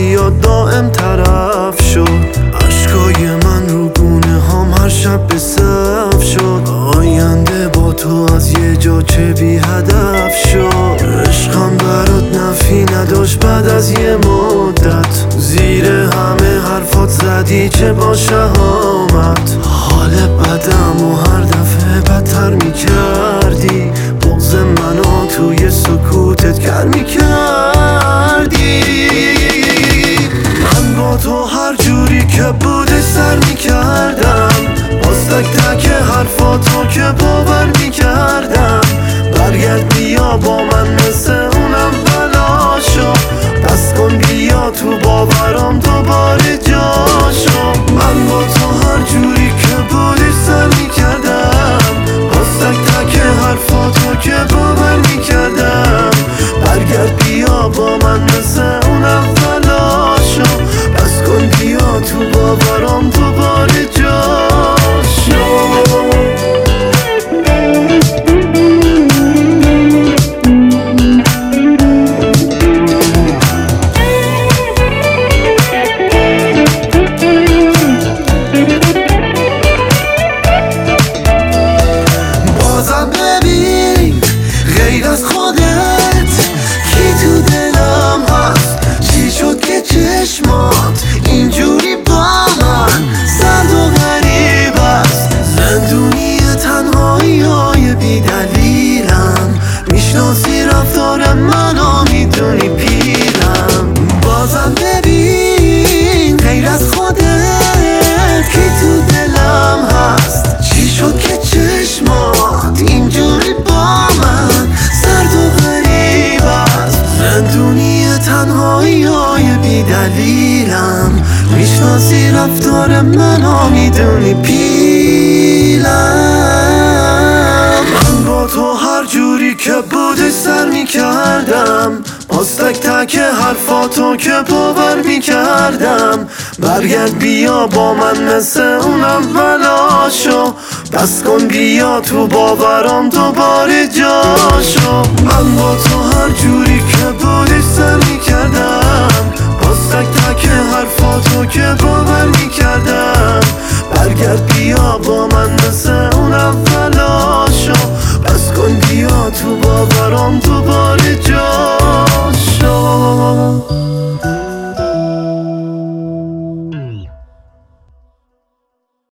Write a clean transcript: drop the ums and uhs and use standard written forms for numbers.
بیا دائم طرف شد. عشقای من رو گونه هم هر شب به صف شد. آینده با تو از یه جا چه بی هدف شد. عشقم برات نفی نداشت بعد از یه مدت. زیر همه حرفات زدی چه با شهامت. حال بدم و هر دفعه بدتر میکردی. بغض منو توی سکوتت گر میکردی. من با تو هر جوری که بوده سر میکردم. باز تک تک حرفاتو که باور میکردم. برگرد بیا با من مثل اون اولاشو. بس کن بیا تو باورم دوباره جاشو. من با تو هر جوری که بودی سر میکردم. باز تک تک حرفاتو که باور میکردم. برگرد بیا با من مثل اون اولاشو. بس کن بیا تو باورم دوباره جاشو. اینجوری با من سرد و غریب است. زندونی تنهایی های بی دلیلم. میشناسی رفتار منو میدونی پیرم. بازم ببین غیر از خودت کی تو دلم هست. چی شد که چشمات اینجوری با من سرد و غریب است. زندونی تنهایی های بی دلیلم. میشناسی رفتار منو میدونی پیلم. من با تو هر جوری که بوده سر میکردم. باز تک تک حرفاتو که باور میکردم. برگرد بیا با من مثل اون اولاشو. بس کن بیا تو باورم دوباره جاشو. من با تو هر جوری که بودی سر میکردم. باز تک تک حرفاتو که باور میکردم. برگرد بیا با من مثل اون اولاشو. بس کن بیا تو باورم دوباره جاشو.